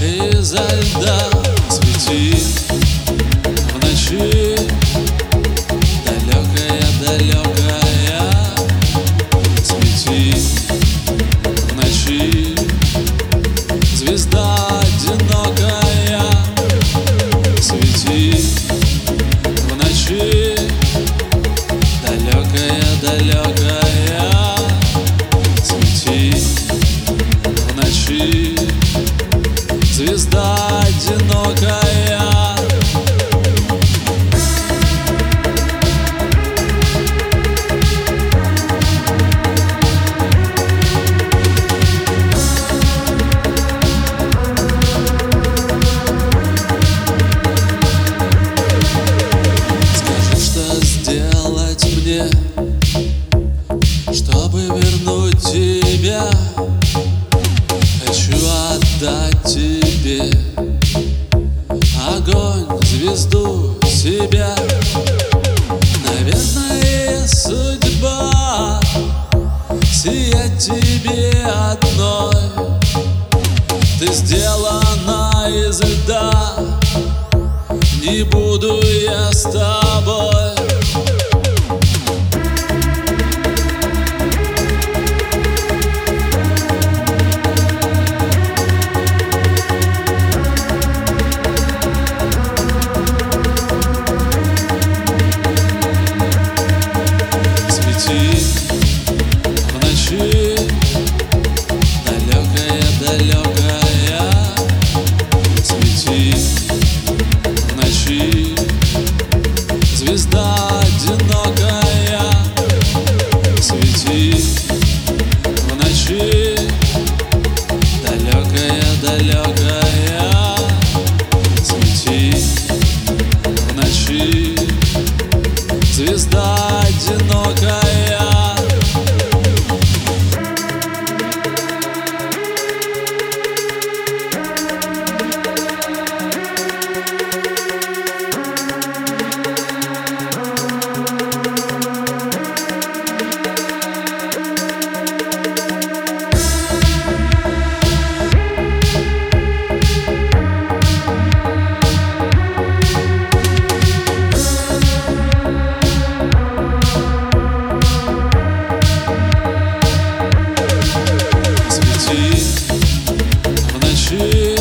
изо льда светит в ночи далекая-далекая, светит в ночи звезда одинокая, светит в ночи далекая-далекая, светит в ночи звезда одинокая. Скажи, что сделать мне, чтобы вернуть тебя? Хочу отдать тебе огонь, звезду, себя. Наверное, судьба сиять тебе одной. Ты сделана из льда, не буду я с тобой. Светит в ночи далекая-далекая, светит в ночи звезда одинокая, светит в ночи далекая-далекая, светит в ночи звезда одинокая. Светит в ночи